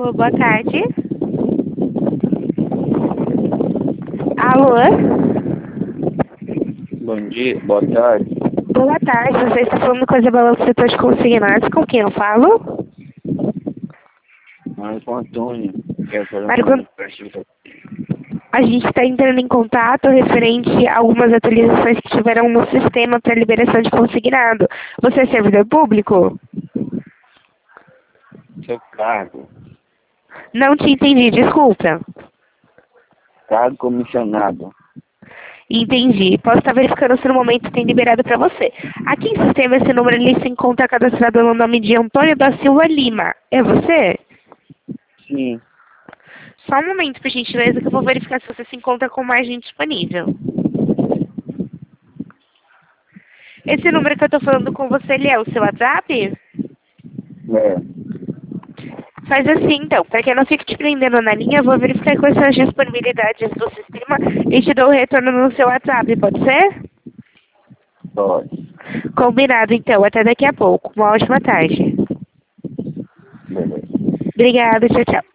Alô, boa tarde. Alô? Bom dia, boa tarde. Boa tarde, você está falando com a Isabela do setor de consignados, com quem eu falo? Marco Antônio, quero fazer Marco, uma participação. a gente está entrando em contato referente a algumas atualizações que tiveram no sistema para liberação de consignado. Você é servidor público? Seu cargo, Não te entendi, desculpa. cargo comissionado. Entendi. Posso estar verificando se no momento tem liberado para você. Aqui em sistema, esse número ele se encontra cadastrado no nome de Antônio da Silva Lima. É você? Sim, Só um momento, por gentileza, que eu vou verificar se você se encontra com margem disponível. Esse número que eu estou falando com você, ele é o seu WhatsApp? é, Faz assim, então. Para que eu não fique te prendendo na linha, eu vou verificar quais são as disponibilidades do sistema e te dou o retorno no seu WhatsApp, pode ser? pode, Combinado, então. Até daqui a pouco. Uma ótima tarde. beleza. Obrigada, tchau, tchau.